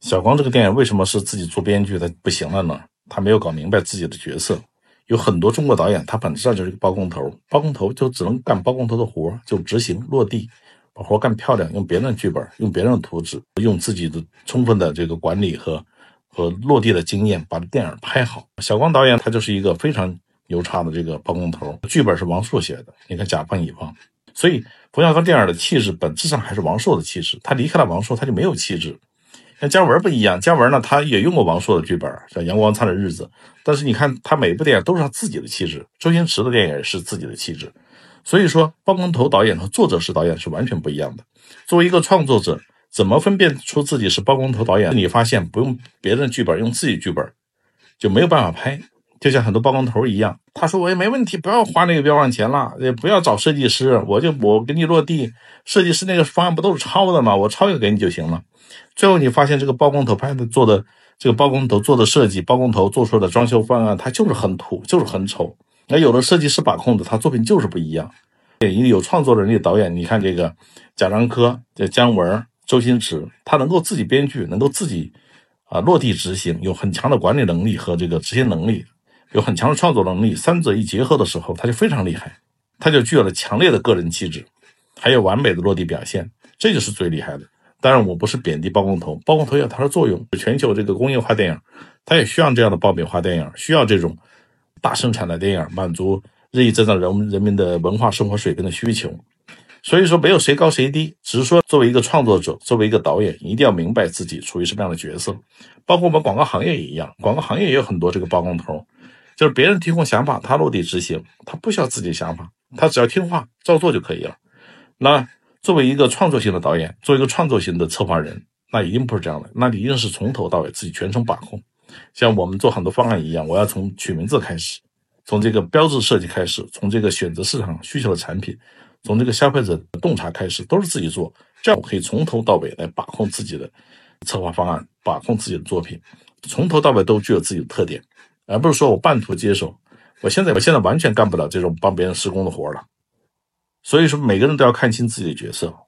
小光这个电影为什么是自己做编剧他不行了呢？他没有搞明白自己的角色。有很多中国导演他本质上就是一个包工头，包工头就只能干包工头的活，就执行落地，把活干漂亮，用别人的剧本，用别人的图纸，用自己的充分的这个管理和落地的经验把电影拍好。小光导演他就是一个非常牛叉的这个包工头，剧本是王朔写的，你看甲方乙方。所以冯小刚电影的气质本质上还是王朔的气质，他离开了王朔他就没有气质。像姜文不一样，姜文呢他也用过王朔的剧本，像《阳光灿烂的日子》，但是你看他每部电影都是他自己的气质，周星驰的电影也是自己的气质。所以说包工头导演和作者式导演是完全不一样的。作为一个创作者，怎么分辨出自己是包工头导演？你发现不用别人的剧本，用自己剧本就没有办法拍。就像很多包工头一样，他说我也没问题，不要花那个冤枉钱了，也不要找设计师，我给你落地，设计师那个方案不都是抄的吗？我抄一个给你就行了。最后你发现这个包工头做的这个包工头做的设计，包工头做出的装修方案，它就是很土，就是很丑。那有的设计师把控的，他作品就是不一样。有创作能力的导演，你看这个贾樟柯、姜文、周星驰，他能够自己编剧，能够自己落地执行，有很强的管理能力和这个执行能力，有很强的创作能力，三者一结合的时候，他就非常厉害，他就具有了强烈的个人气质，还有完美的落地表现，这就是最厉害的。当然我不是贬低包工头，包工头有它的作用，全球这个工业化电影它也需要这样的爆米花电影，需要这种大生产的电影，满足日益增长人民的文化生活水平的需求。所以说没有谁高谁低，只是说作为一个创作者，作为一个导演，一定要明白自己处于什么样的角色。包括我们广告行业也一样，广告行业也有很多这个包工头，就是别人提供想法，他落地执行，他不需要自己想法，他只要听话照做就可以了。那作为一个创作型的导演，作为一个创作型的策划人，那一定不是这样的，那你一定是从头到尾自己全程把控。像我们做很多方案一样，我要从取名字开始，从这个标志设计开始，从这个选择市场需求的产品，从这个消费者的洞察开始，都是自己做，这样我可以从头到尾来把控自己的策划方案，把控自己的作品，从头到尾都具有自己的特点，而不是说我半途接手。我现在完全干不了这种帮别人施工的活了。所以说每个人都要看清自己的角色，